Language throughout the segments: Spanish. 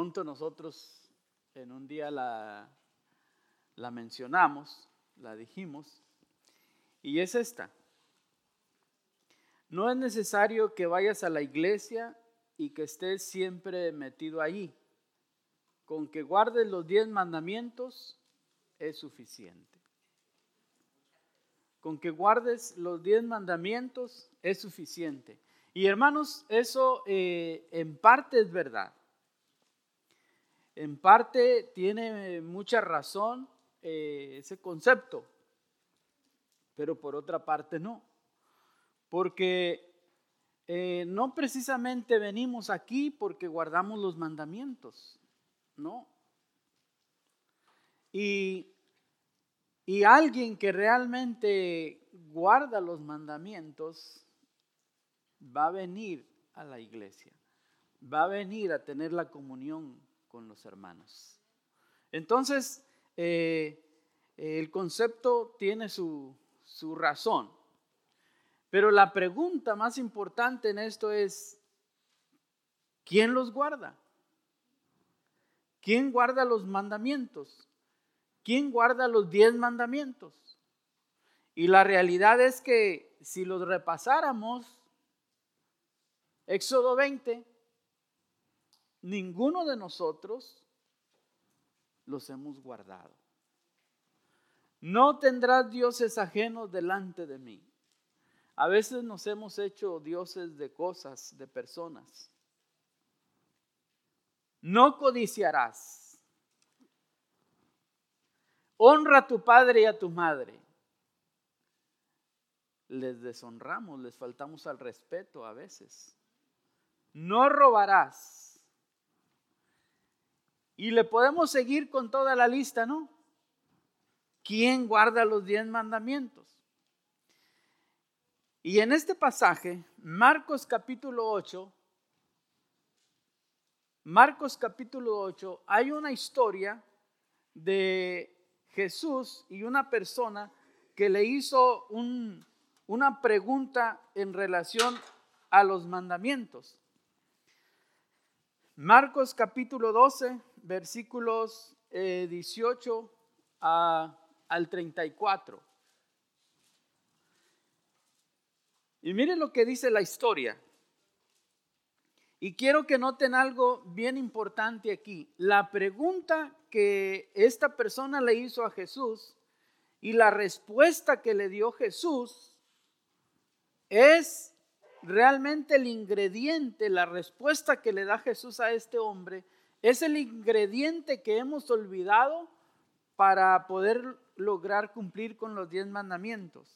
pronto nosotros en un día la mencionamos, la dijimos, y es esta. No es necesario que vayas a la iglesia y que estés siempre metido allí. Con que guardes los 10 mandamientos es suficiente. Con que guardes los 10 mandamientos es suficiente. Y hermanos, eso en parte es verdad. En parte tiene mucha razón ese concepto, pero por otra parte no. Porque no precisamente venimos aquí porque guardamos los mandamientos, no. Y alguien que realmente guarda los mandamientos va a venir a la iglesia, va a venir a tener la comunión con los hermanos. Entonces, el concepto tiene su razón. Pero la pregunta más importante en esto es, ¿quién los guarda? ¿Quién guarda los mandamientos? ¿Quién guarda los 10 mandamientos? Y la realidad es que si los repasáramos, Éxodo 20, ninguno de nosotros los hemos guardado. No tendrás dioses ajenos delante de mí. A veces nos hemos hecho dioses de cosas, de personas. No codiciarás. Honra a tu padre y a tu madre. Les deshonramos, les faltamos al respeto a veces. No robarás. Y le podemos seguir con toda la lista, ¿no? ¿Quién guarda los 10 mandamientos? Y en este pasaje, Marcos capítulo 8, hay una historia de Jesús y una persona que le hizo una pregunta en relación a los mandamientos. Marcos capítulo 12, versículos 18 al 34. Y miren lo que dice la historia. Y quiero que noten algo bien importante aquí. La pregunta que esta persona le hizo a Jesús y la respuesta que le dio Jesús es realmente el ingrediente, la respuesta que le da Jesús a este hombre, es el ingrediente que hemos olvidado para poder lograr cumplir con los 10 mandamientos.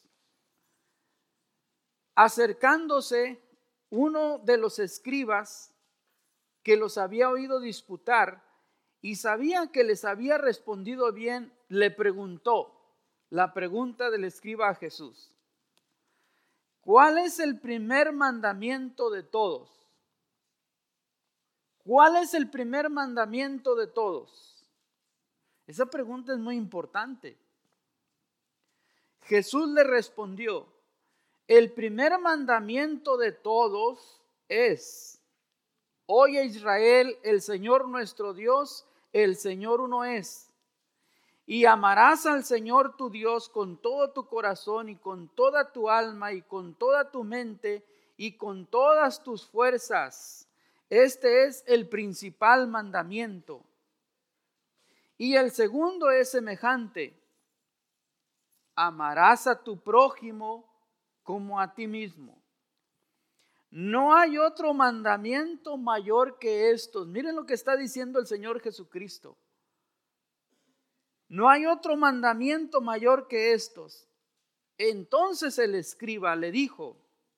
Acercándose uno de los escribas que los había oído disputar y sabía que les había respondido bien, le preguntó la pregunta del escriba a Jesús: ¿cuál es el primer mandamiento de todos? ¿Cuál es el primer mandamiento de todos? Esa pregunta es muy importante. Jesús le respondió: el primer mandamiento de todos es: oye Israel, el Señor nuestro Dios, el Señor uno es. Y amarás al Señor tu Dios con todo tu corazón y con toda tu alma y con toda tu mente y con todas tus fuerzas. Este es el principal mandamiento. Y el segundo es semejante: amarás a tu prójimo como a ti mismo. No hay otro mandamiento mayor que estos. Miren lo que está diciendo el Señor Jesucristo. No hay otro mandamiento mayor que estos. Entonces el escriba le dijo: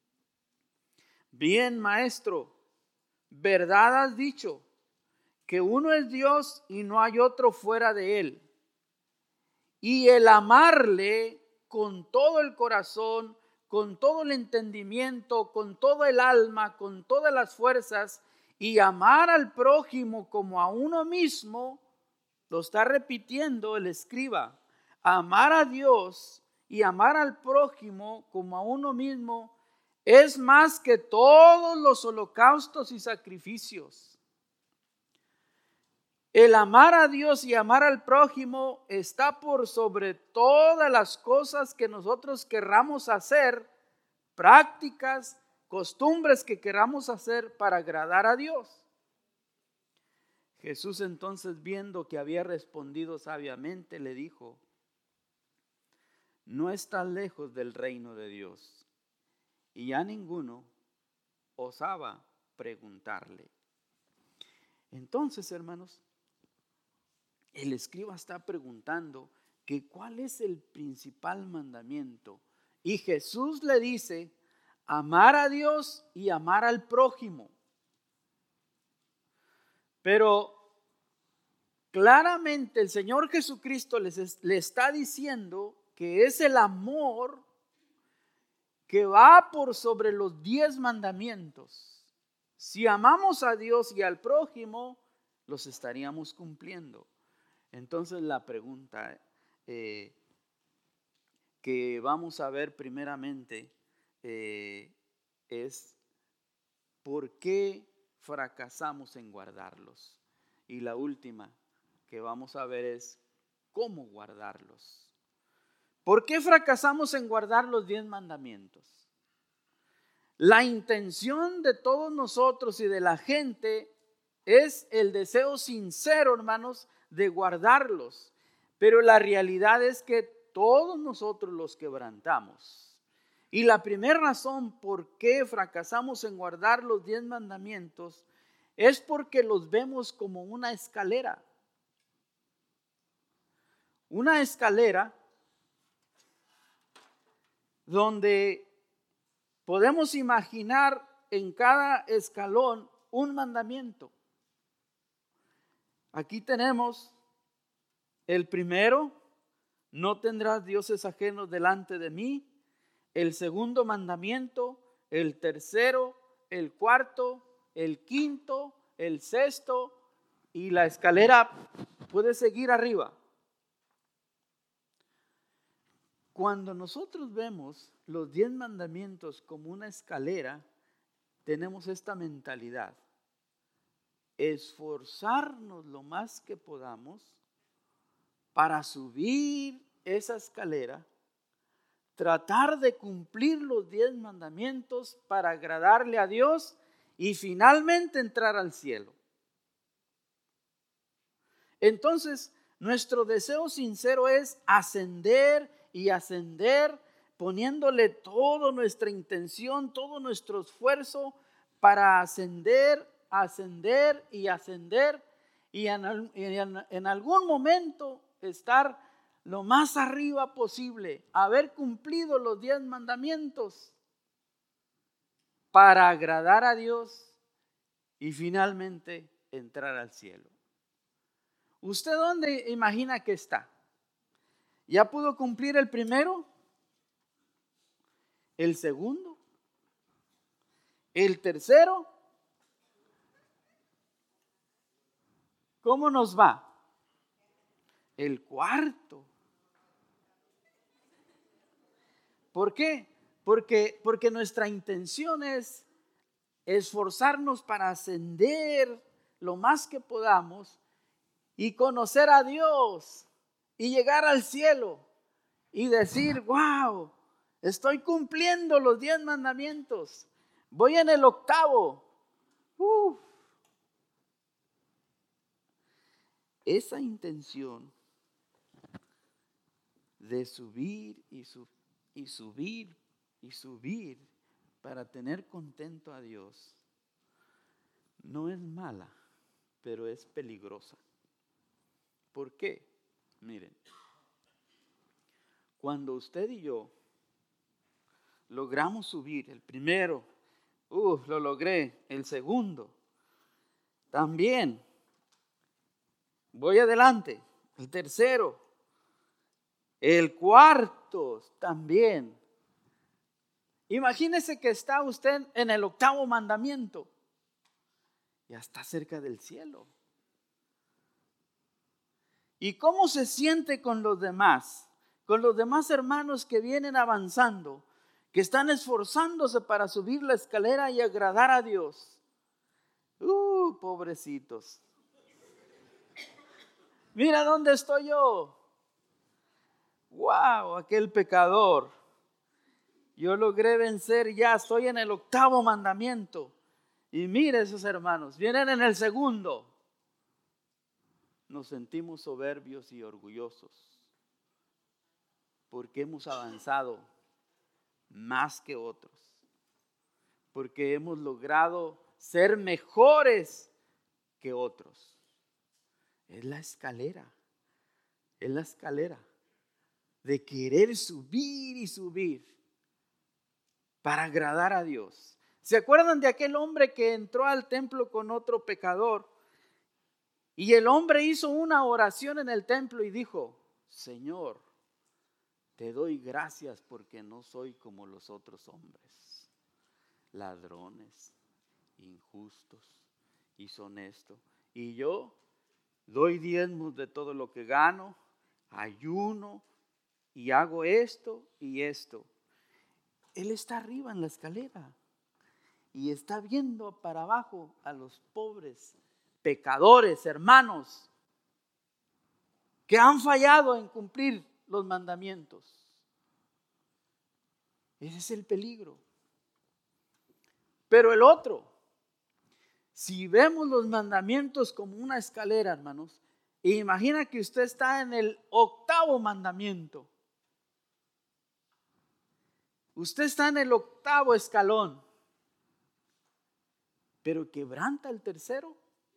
bien, maestro, verdad has dicho, que uno es Dios y no hay otro fuera de él. Y el amarle con todo el corazón, con todo el entendimiento, con todo el alma, con todas las fuerzas, y amar al prójimo como a uno mismo, lo está repitiendo el escriba. Amar a Dios y amar al prójimo como a uno mismo es más que todos los holocaustos y sacrificios. El amar a Dios y amar al prójimo está por sobre todas las cosas que nosotros querramos hacer, prácticas, costumbres que queramos hacer para agradar a Dios. Jesús entonces, viendo que había respondido sabiamente, le dijo: no está lejos del reino de Dios. Y ya ninguno osaba preguntarle. Entonces, hermanos, el escriba está preguntando que cuál es el principal mandamiento. Y Jesús le dice: amar a Dios y amar al prójimo. Pero claramente el Señor Jesucristo le está diciendo que es el amor que va por sobre los 10 mandamientos. Si amamos a Dios y al prójimo, los estaríamos cumpliendo. Entonces la pregunta que vamos a ver primeramente es: ¿por qué fracasamos en guardarlos? Y la última que vamos a ver es: ¿cómo guardarlos? ¿Por qué fracasamos en guardar los 10 mandamientos? La intención de todos nosotros y de la gente es el deseo sincero, hermanos, de guardarlos. Pero la realidad es que todos nosotros los quebrantamos. Y la primera razón por qué fracasamos en guardar los 10 mandamientos es porque los vemos como una escalera. Una escalera donde podemos imaginar en cada escalón un mandamiento. Aquí tenemos el primero: no tendrás dioses ajenos delante de mí. El segundo mandamiento, el tercero, el cuarto, el quinto, el sexto, y la escalera puede seguir arriba. Cuando nosotros vemos los 10 mandamientos como una escalera, tenemos esta mentalidad: esforzarnos lo más que podamos para subir esa escalera, tratar de cumplir los 10 mandamientos para agradarle a Dios y finalmente entrar al cielo. Entonces, nuestro deseo sincero es ascender y ascender, poniéndole toda nuestra intención, todo nuestro esfuerzo para ascender, ascender y ascender, y en algún momento estar lo más arriba posible, haber cumplido los 10 mandamientos para agradar a Dios y finalmente entrar al cielo. ¿Usted dónde imagina que está? ¿Ya pudo cumplir el primero? ¿El segundo? ¿El tercero? ¿Cómo nos va? El cuarto. ¿Por qué? Porque nuestra intención es esforzarnos para ascender lo más que podamos y conocer a Dios y llegar al cielo y decir: wow, estoy cumpliendo los 10 mandamientos, voy en el 8º. Esa intención de subir y subir y subir para tener contento a Dios no es mala, pero es peligrosa. ¿Por qué? Miren, cuando usted y yo logramos subir el primero, lo logré, el segundo, también, voy adelante, el tercero, el cuarto, también. Imagínese que está usted en el 8º mandamiento, ya está cerca del cielo. ¿Y cómo se siente con los demás? Con los demás hermanos que vienen avanzando, que están esforzándose para subir la escalera y agradar a Dios. Pobrecitos. Mira dónde estoy yo. Wow, aquel pecador. Yo logré vencer ya, estoy en el 8º mandamiento. Y mire esos hermanos, vienen en el 2º. Nos sentimos soberbios y orgullosos porque hemos avanzado más que otros, porque hemos logrado ser mejores que otros. Es la escalera de querer subir y subir para agradar a Dios. ¿Se acuerdan de aquel hombre que entró al templo con otro pecador? Y el hombre hizo una oración en el templo y dijo: Señor, te doy gracias porque no soy como los otros hombres, ladrones, injustos, deshonestos. Y yo doy diezmos de todo lo que gano, ayuno y hago esto y esto. Él está arriba en la escalera y está viendo para abajo a los pobres pecadores, hermanos, que han fallado en cumplir los mandamientos. Ese es el peligro. Pero el otro, si vemos los mandamientos como una escalera, hermanos, imagina que usted está en el 8º mandamiento. Usted está en el 8º escalón, pero quebranta el 3º.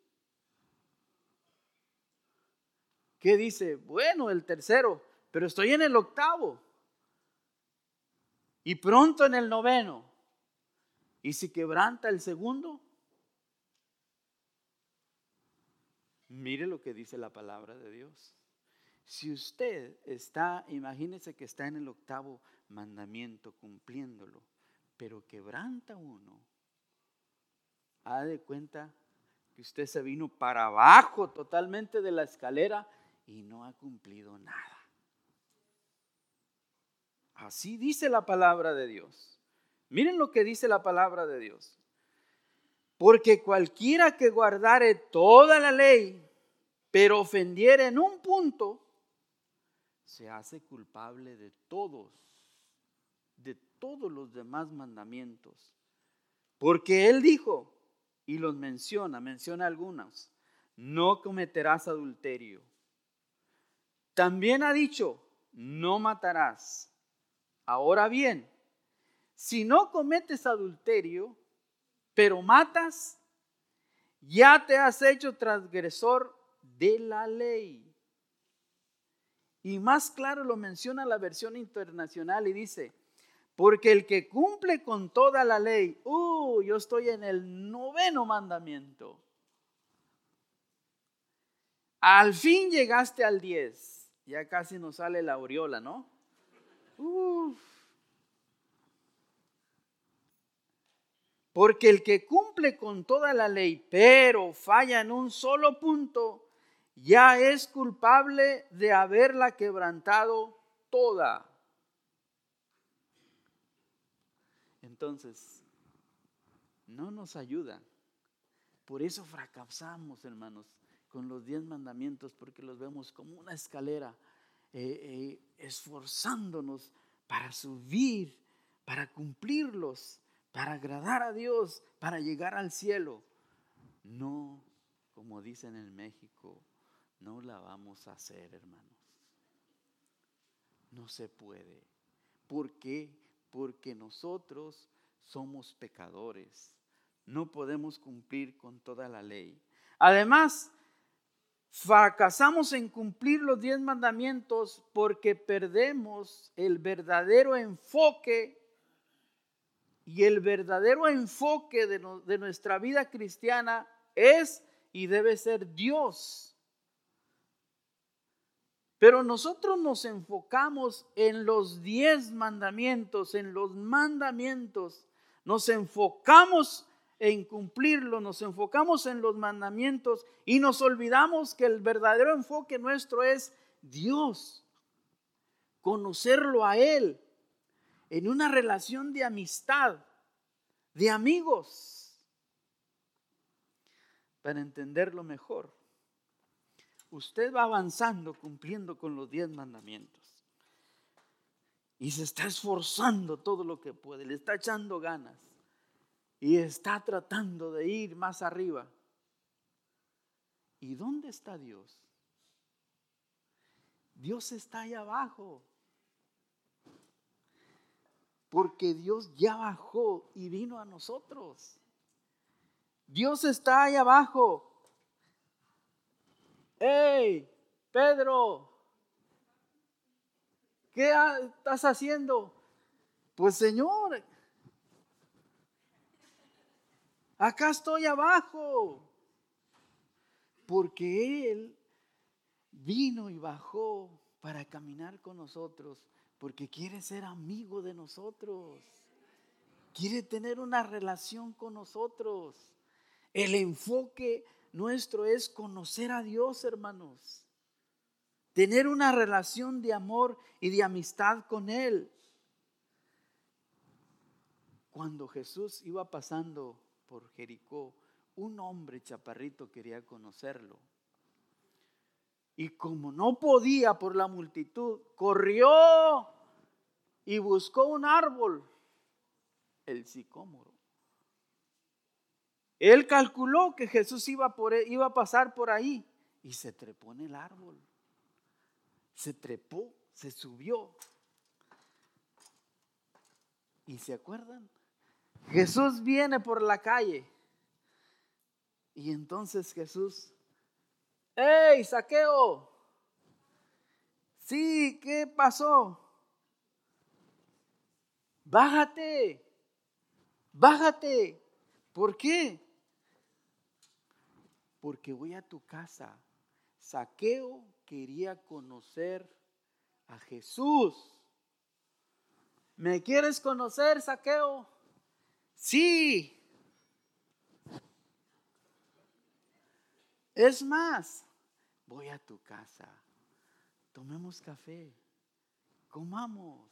¿Qué dice? Bueno, el 3º, pero estoy en el 8º. Y pronto en el 9º. ¿Y si quebranta el 2º? Mire lo que dice la palabra de Dios. Si usted está, imagínese que está en el 8º mandamiento cumpliéndolo, pero quebranta uno, haga de cuenta que usted se vino para abajo totalmente de la escalera y no ha cumplido nada. Así dice la palabra de Dios. Miren lo que dice la palabra de Dios. Porque cualquiera que guardare toda la ley, pero ofendiere en un punto, se hace culpable de todos los demás mandamientos. Porque él dijo, y los menciona algunos: no cometerás adulterio. También ha dicho, no matarás. Ahora bien, si no cometes adulterio, pero matas, ya te has hecho transgresor de la ley. Y más claro lo menciona la versión internacional y dice: porque el que cumple con toda la ley, yo estoy en el 9º mandamiento. Al fin llegaste al 10. Ya casi nos sale la aureola, ¿no? Porque el que cumple con toda la ley, pero falla en un solo punto, ya es culpable de haberla quebrantado toda. Entonces, no nos ayuda. Por eso fracasamos, hermanos, con los 10 mandamientos, porque los vemos como una escalera, esforzándonos para subir, para cumplirlos, para agradar a Dios, para llegar al cielo. No, como dicen en México, no la vamos a hacer, hermanos. No se puede. ¿Por qué? Porque nosotros somos pecadores. No podemos cumplir con toda la ley. Además, fracasamos en cumplir los 10 mandamientos porque perdemos el verdadero enfoque. Y el verdadero enfoque de nuestra vida cristiana es y debe ser Dios. Pero nosotros nos enfocamos en los 10 mandamientos, en los mandamientos. Nos enfocamos en cumplirlo, nos enfocamos en los mandamientos y nos olvidamos que el verdadero enfoque nuestro es Dios. Conocerlo a Él en una relación de amistad, de amigos, para entenderlo mejor. usted va avanzando cumpliendo con los 10 mandamientos. Y se está esforzando todo lo que puede, le está echando ganas. Y está tratando de ir más arriba. ¿Y dónde está Dios? Dios está ahí abajo. Porque Dios ya bajó y vino a nosotros. Dios está ahí abajo. ¡Hey, Pedro! ¿Qué estás haciendo? Pues Señor, acá estoy abajo. Porque Él vino y bajó para caminar con nosotros. Porque quiere ser amigo de nosotros. Quiere tener una relación con nosotros. El enfoque nuestro es conocer a Dios, hermanos. Tener una relación de amor y de amistad con Él. Cuando Jesús iba pasando por Jericó, un hombre chaparrito quería conocerlo. Y como no podía por la multitud, corrió y buscó un árbol, el sicómoro. Él calculó que Jesús iba a pasar por ahí y se trepó en el árbol. Se trepó, se subió. ¿Y se acuerdan? Jesús viene por la calle. Y entonces Jesús, ¡hey, Zaqueo! Sí, ¿qué pasó? Bájate, bájate. ¿Por qué? Porque voy a tu casa. Zaqueo quería conocer a Jesús. ¿Me quieres conocer, Zaqueo? Sí. Es más, voy a tu casa. Tomemos café. Comamos.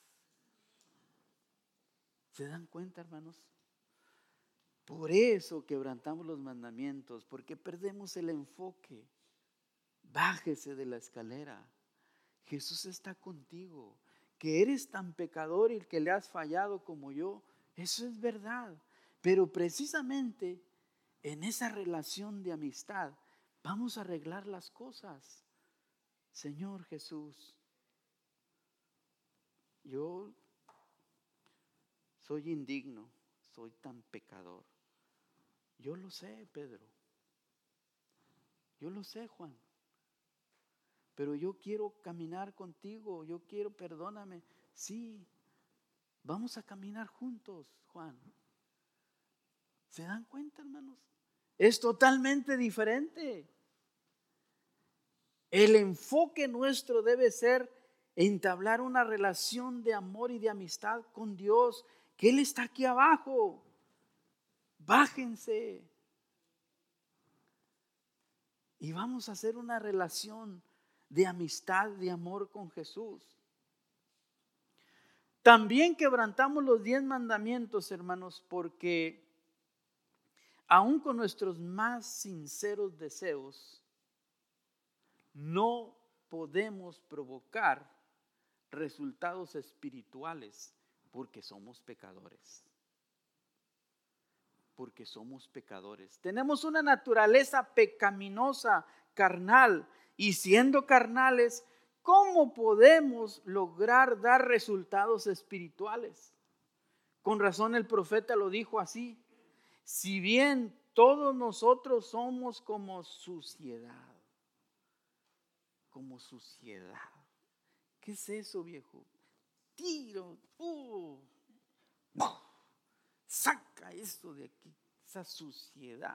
¿Se dan cuenta, hermanos? Por eso quebrantamos los mandamientos, porque perdemos el enfoque. Bájese de la escalera. Jesús está contigo. Que eres tan pecador y que le has fallado como yo, eso es verdad. Pero precisamente en esa relación de amistad vamos a arreglar las cosas. Señor Jesús, yo soy indigno, soy tan pecador. Yo lo sé, Pedro. Yo lo sé, Juan. Pero yo quiero caminar contigo, yo quiero, perdóname. Sí, vamos a caminar juntos, Juan. ¿Se dan cuenta, hermanos? Es totalmente diferente. El enfoque nuestro debe ser entablar una relación de amor y de amistad con Dios, que Él está aquí abajo. Bájense. Y vamos a hacer una relación de amistad, de amor con Jesús. También quebrantamos los 10 mandamientos, hermanos, porque aun con nuestros más sinceros deseos, no podemos provocar resultados espirituales porque somos pecadores. Porque somos pecadores. Tenemos una naturaleza pecaminosa, carnal, y siendo carnales, ¿cómo podemos lograr dar resultados espirituales? Con razón el profeta lo dijo así: si bien todos nosotros somos como suciedad. Como suciedad. ¿Qué es eso, viejo? Tiro, saca esto de aquí, esa suciedad.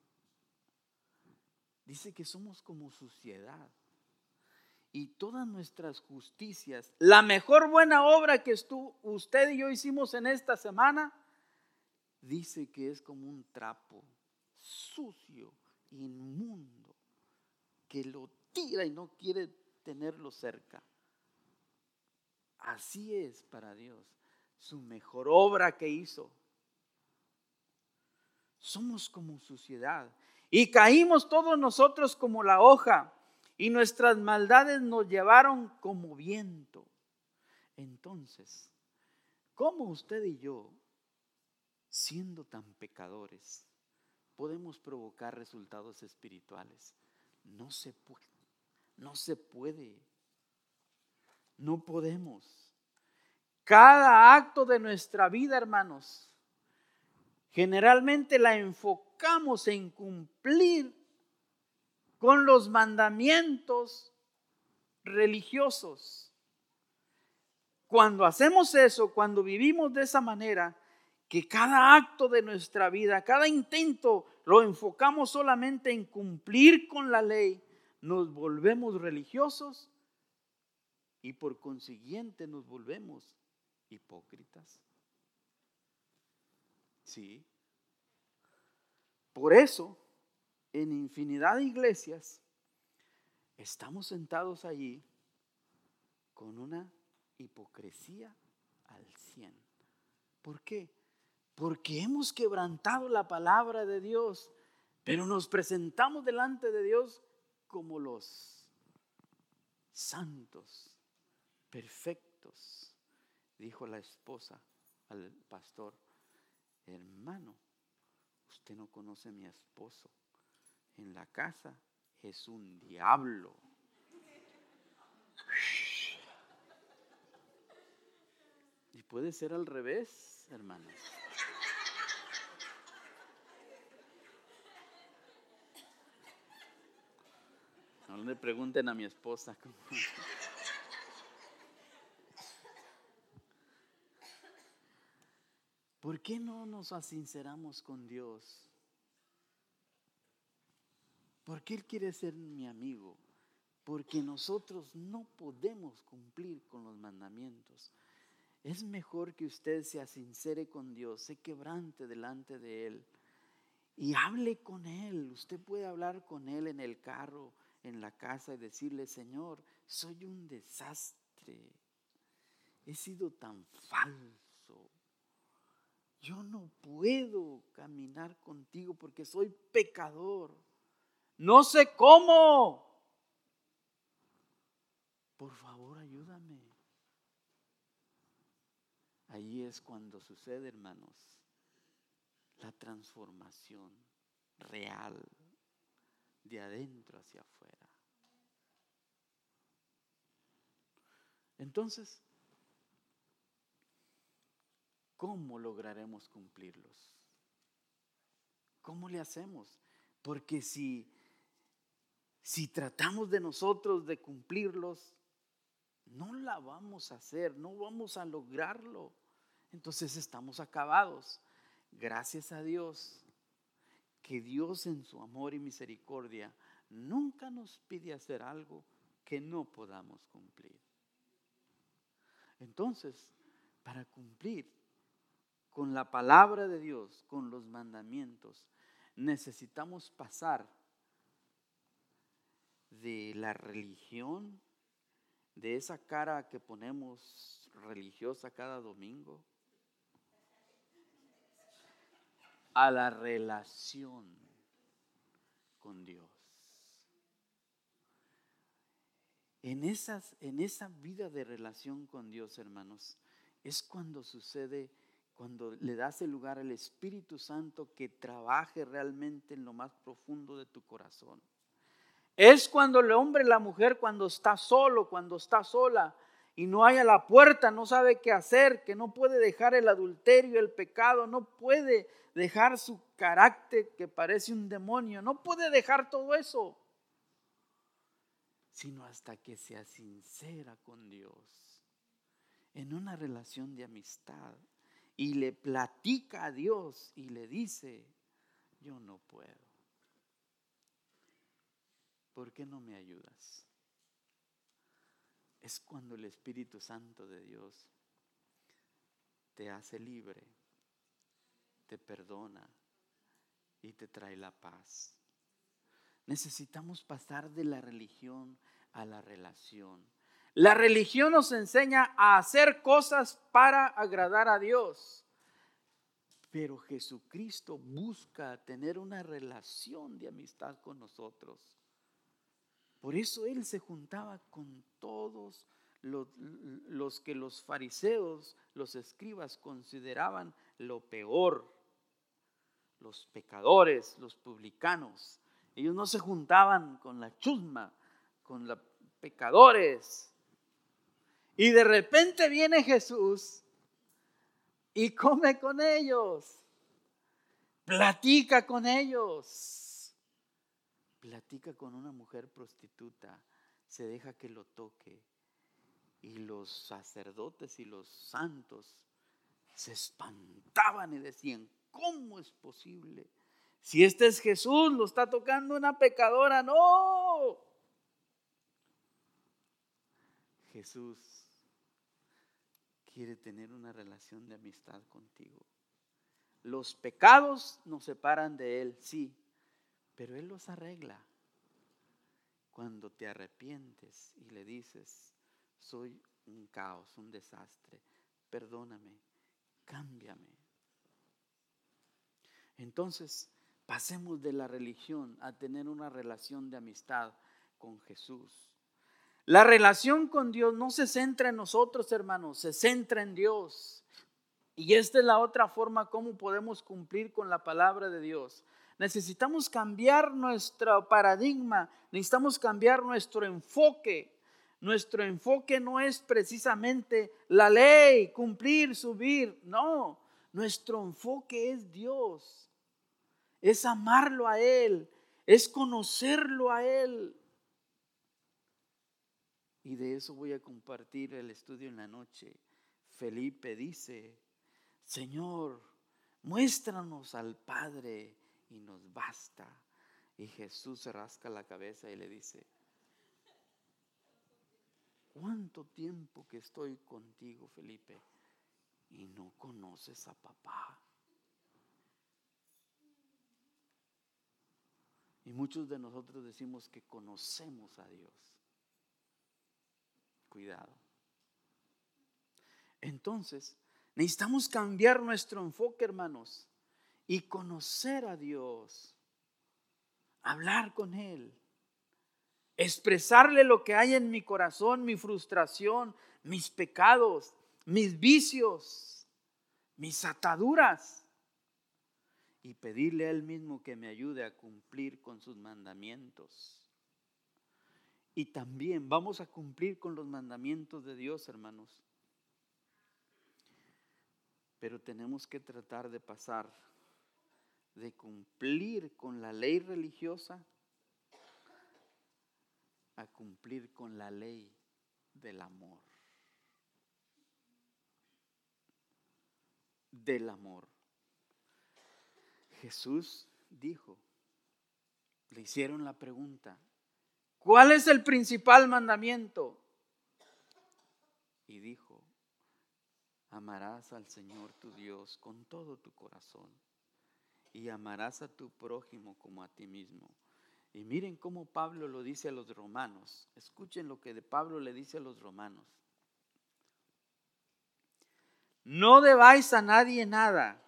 Dice que somos como suciedad. Y todas nuestras justicias, la mejor buena obra que usted y yo hicimos en esta semana, dice que es como un trapo sucio, inmundo, que lo tira y no quiere tenerlo cerca. Así es para Dios su mejor obra que hizo. Somos como suciedad y caímos todos nosotros como la hoja, y nuestras maldades nos llevaron como viento. Entonces, ¿cómo usted y yo, siendo tan pecadores, podemos provocar resultados espirituales? No se puede, no se puede, no podemos. Cada acto de nuestra vida, hermanos, generalmente la enfocamos en cumplir con los mandamientos religiosos. Cuando hacemos eso, cuando vivimos de esa manera, que cada acto de nuestra vida, cada intento lo enfocamos solamente en cumplir con la ley, nos volvemos religiosos y por consiguiente nos volvemos hipócritas. Sí. Por eso, en infinidad de iglesias, estamos sentados allí con una hipocresía al 100. ¿Por qué? Porque hemos quebrantado la palabra de Dios, pero nos presentamos delante de Dios como los santos, perfectos. Dijo la esposa al pastor: hermano, usted no conoce a mi esposo. En la casa es un diablo. Y puede ser al revés, hermanos. No le pregunten a mi esposa cómo. ¿Por qué no nos sinceramos con Dios? ¿Por qué Él quiere ser mi amigo? Porque nosotros no podemos cumplir con los mandamientos. Es mejor que usted se sincere con Dios, se quebrante delante de Él y hable con Él. Usted puede hablar con Él en el carro, en la casa, y decirle: Señor, soy un desastre. He sido tan falso. Yo no puedo caminar contigo porque soy pecador. No sé cómo. Por favor, ayúdame. Ahí es cuando sucede, hermanos, la transformación real de adentro hacia afuera. Entonces, ¿cómo lograremos cumplirlos? ¿Cómo le hacemos? Porque si tratamos de nosotros de cumplirlos, no la vamos a hacer, no vamos a lograrlo. Entonces estamos acabados. Gracias a Dios, que Dios en su amor y misericordia nunca nos pide hacer algo que no podamos cumplir. Entonces, para cumplir con la palabra de Dios, con los mandamientos, necesitamos pasar de la religión, de esa cara que ponemos religiosa cada domingo, a la relación con Dios. En esa vida de relación con Dios, hermanos, es cuando sucede, cuando le das el lugar al Espíritu Santo que trabaje realmente en lo más profundo de tu corazón. Es cuando el hombre y la mujer, cuando está solo, cuando está sola y no hay a la puerta, no sabe qué hacer, que no puede dejar el adulterio, el pecado, no puede dejar su carácter que parece un demonio, no puede dejar todo eso, sino hasta que sea sincera con Dios, en una relación de amistad, y le platica a Dios y le dice: yo no puedo. ¿Por qué no me ayudas? Es cuando el Espíritu Santo de Dios te hace libre, te perdona y te trae la paz. Necesitamos pasar de la religión a la relación. La religión nos enseña a hacer cosas para agradar a Dios, pero Jesucristo busca tener una relación de amistad con nosotros. Por eso él se juntaba con todos los que los fariseos, los escribas consideraban lo peor, los pecadores, los publicanos. Ellos no se juntaban con la chusma, con los pecadores. Y de repente viene Jesús y come con ellos, platica con ellos, platica con una mujer prostituta, se deja que lo toque. Y los sacerdotes y los santos se espantaban y decían, ¿cómo es posible? Si este es Jesús, lo está tocando una pecadora. No, Jesús quiere tener una relación de amistad contigo. Los pecados nos separan de Él, sí, pero Él los arregla. Cuando te arrepientes y le dices, soy un caos, un desastre, perdóname, cámbiame. Entonces, pasemos de la religión a tener una relación de amistad con Jesús. La relación con Dios no se centra en nosotros, hermanos, se centra en Dios. Y esta es la otra forma como podemos cumplir con la palabra de Dios. Necesitamos cambiar nuestro paradigma, necesitamos cambiar nuestro enfoque. Nuestro enfoque no es precisamente la ley, cumplir, subir, no. Nuestro enfoque es Dios, es amarlo a Él, es conocerlo a Él. Y de eso voy a compartir el estudio en la noche. Felipe dice, Señor, muéstranos al Padre y nos basta. Y Jesús se rasca la cabeza y le dice, ¿cuánto tiempo que estoy contigo, Felipe, y no conoces a papá? Y muchos de nosotros decimos que conocemos a Dios. Cuidado. Entonces, necesitamos cambiar nuestro enfoque, hermanos, y conocer a Dios, hablar con Él, expresarle lo que hay en mi corazón, mi frustración, mis pecados, mis vicios, mis ataduras, y pedirle a Él mismo que me ayude a cumplir con sus mandamientos. Y también vamos a cumplir con los mandamientos de Dios, hermanos. Pero tenemos que tratar de pasar de cumplir con la ley religiosa a cumplir con la ley del amor. Del amor. Jesús dijo, le hicieron la pregunta, ¿cuál es el principal mandamiento? Y dijo, amarás al Señor tu Dios con todo tu corazón y amarás a tu prójimo como a ti mismo. Y miren cómo Pablo lo dice a los romanos. Escuchen lo que Pablo le dice a los romanos. No debáis a nadie nada,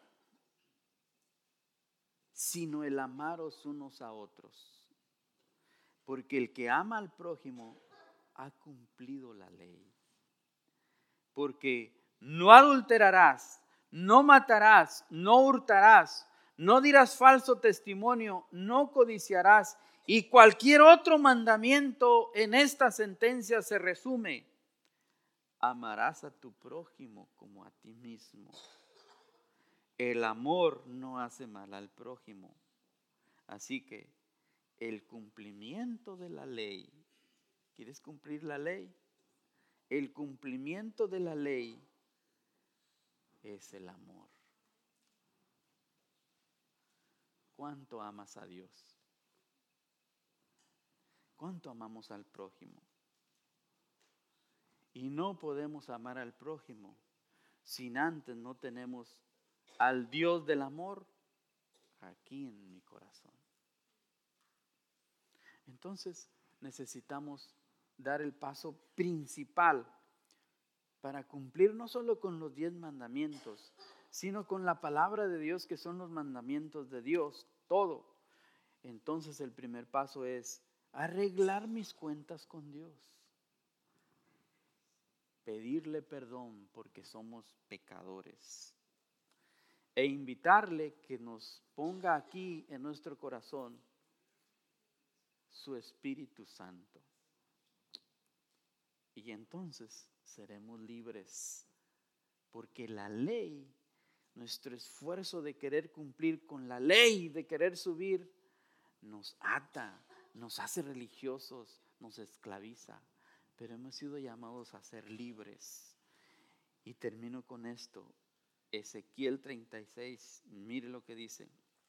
sino el amaros unos a otros. Porque el que ama al prójimo ha cumplido la ley. Porque no adulterarás, no matarás, no hurtarás, no dirás falso testimonio, no codiciarás. Y cualquier otro mandamiento en esta sentencia se resume: amarás a tu prójimo como a ti mismo. El amor no hace mal al prójimo. Así que el cumplimiento de la ley, ¿quieres cumplir la ley? El cumplimiento de la ley es el amor. ¿Cuánto amas a Dios? ¿Cuánto amamos al prójimo? Y no podemos amar al prójimo sin antes no tenemos al Dios del amor aquí en mi corazón. Entonces necesitamos dar el paso principal para cumplir no solo con los 10 mandamientos, sino con la palabra de Dios, que son los mandamientos de Dios, todo. Entonces el primer paso es arreglar mis cuentas con Dios, pedirle perdón porque somos pecadores e invitarle que nos ponga aquí en nuestro corazón su Espíritu Santo. Y entonces seremos libres, porque la ley, nuestro esfuerzo de querer cumplir con la ley, de querer subir, nos ata, nos hace religiosos, nos esclaviza. Pero hemos sido llamados a ser libres. Y termino con esto. Ezequiel 36, mire lo que dice.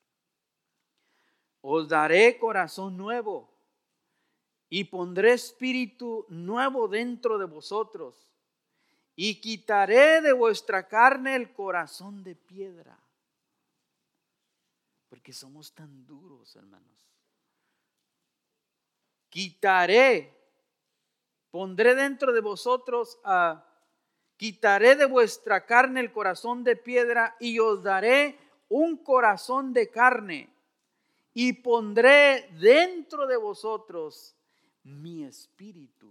Os daré corazón nuevo y pondré espíritu nuevo dentro de vosotros y quitaré de vuestra carne el corazón de piedra. Porque somos tan duros, hermanos. Pondré dentro de vosotros, quitaré de vuestra carne el corazón de piedra y os daré un corazón de carne y pondré dentro de vosotros mi espíritu.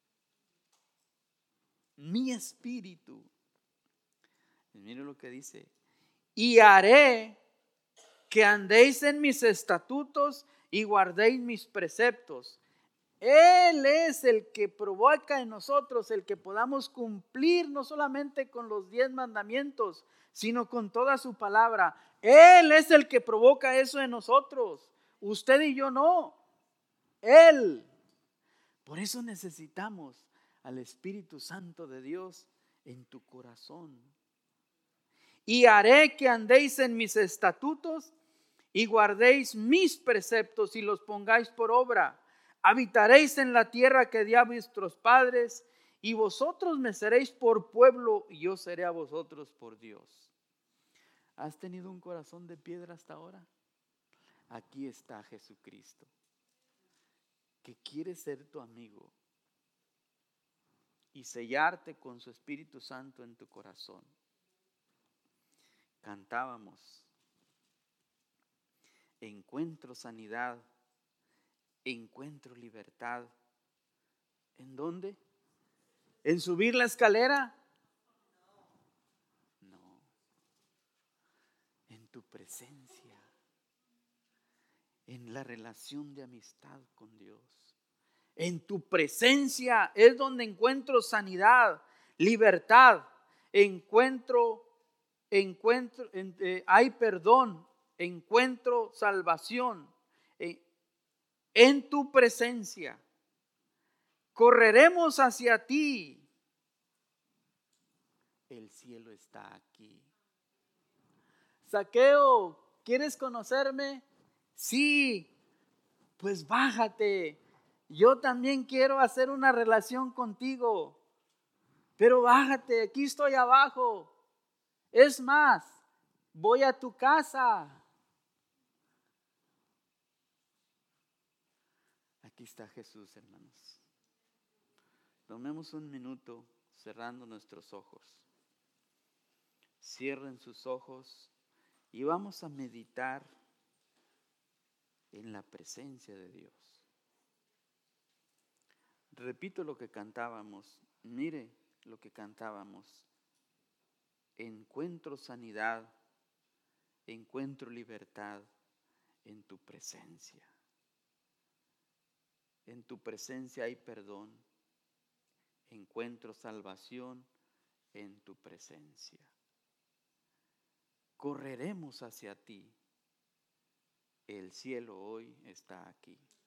Mi espíritu. Y mire lo que dice. Y haré que andéis en mis estatutos y guardéis mis preceptos. Él es el que provoca en nosotros el que podamos cumplir no solamente con los 10 mandamientos, sino con toda su palabra. Él es el que provoca eso en nosotros. Usted y yo no. Él. Por eso necesitamos al Espíritu Santo de Dios en tu corazón. Y haré que andéis en mis estatutos y guardéis mis preceptos y los pongáis por obra. Habitaréis en la tierra que di a vuestros padres y vosotros me seréis por pueblo y yo seré a vosotros por Dios. ¿Has tenido un corazón de piedra hasta ahora? Aquí está Jesucristo, que quiere ser tu amigo y sellarte con su Espíritu Santo en tu corazón. Cantábamos, encuentro sanidad, encuentro libertad. ¿En dónde? ¿En subir la escalera? No, en tu presencia, en la relación de amistad con Dios. En tu presencia es donde encuentro sanidad, libertad, hay perdón, encuentro salvación. En tu presencia correremos hacia ti. El cielo está aquí. Zaqueo, ¿quieres conocerme? Sí, pues bájate. Yo también quiero hacer una relación contigo. Pero bájate, aquí estoy abajo. Es más, voy a tu casa. Aquí está Jesús, hermanos. Tomemos un minuto cerrando nuestros ojos. Cierren sus ojos y vamos a meditar en la presencia de Dios. Repito lo que cantábamos. Mire lo que cantábamos. Encuentro sanidad, encuentro libertad en tu presencia. En tu presencia hay perdón. Encuentro salvación en tu presencia. Correremos hacia ti. El cielo hoy está aquí.